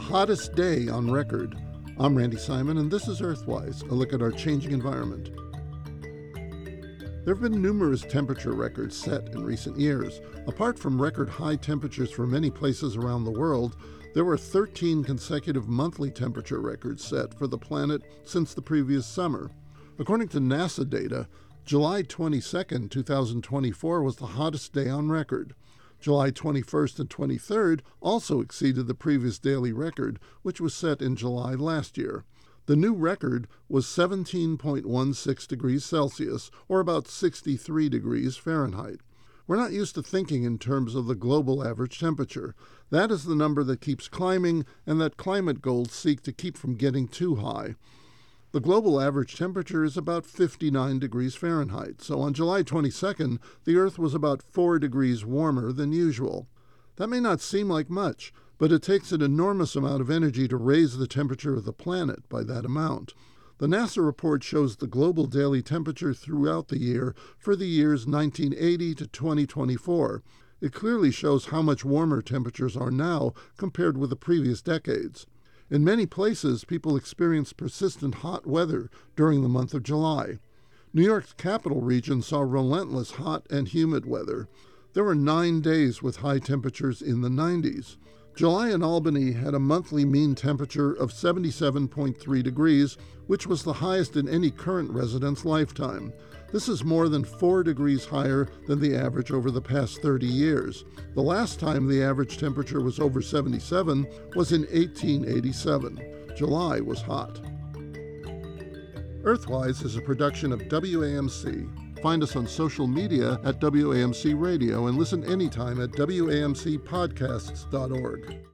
hottest day on record. I'm Randy Simon, and this is Earthwise, a look at our changing environment. There have been numerous temperature records set in recent years. Apart from record high temperatures for many places around the world, there were 13 consecutive monthly temperature records set for the planet since the previous summer. According to NASA data, July 22, 2024 was the hottest day on record. July 21st and 23rd also exceeded the previous daily record, which was set in July last year. The new record was 17.16 degrees Celsius, or about 63 degrees Fahrenheit. We're not used to thinking in terms of the global average temperature. That is the number that keeps climbing and that climate goals seek to keep from getting too high. The global average temperature is about 59 degrees Fahrenheit, so on July 22nd, the Earth was about 4 degrees warmer than usual. That may not seem like much, but it takes an enormous amount of energy to raise the temperature of the planet by that amount. The NASA report shows the global daily temperature throughout the year for the years 1980 to 2024. It clearly shows how much warmer temperatures are now compared with the previous decades. In many places, people experienced persistent hot weather during the month of July. New York's capital region saw relentless hot and humid weather. There were 9 days with high temperatures in the 90s. July in Albany had a monthly mean temperature of 77.3 degrees, which was the highest in any current resident's lifetime. This is more than 4 degrees higher than the average over the past 30 years. The last time the average temperature was over 77 was in 1887. July was hot. Earthwise is a production of WAMC. Find us on social media at WAMC Radio and listen anytime at WAMCpodcasts.org.